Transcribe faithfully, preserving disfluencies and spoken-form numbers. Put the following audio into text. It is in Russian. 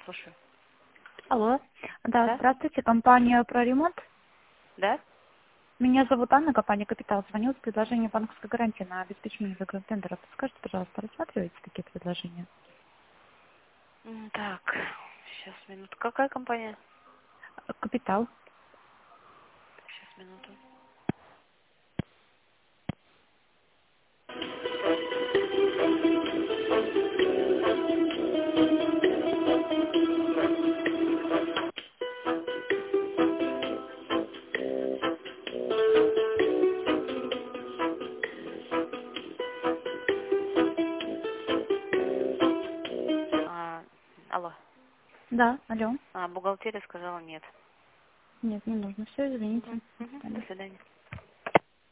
слушаю. Алло. Да, Да? здравствуйте, компания «Про ремонт». Да? Меня зовут Анна, компания «Капитал». Звоню с предложением банковской гарантии на обеспечение закрытия тендера. Подскажите, пожалуйста, рассматриваете такие предложения? М, Так, сейчас минуту. Какая компания? Э, «Капитал». Сейчас минуту. А, алло. Да, алло. А, бухгалтерия сказала нет. Нет, не нужно. Все, извините. Угу, До угу. До свидания. свидания.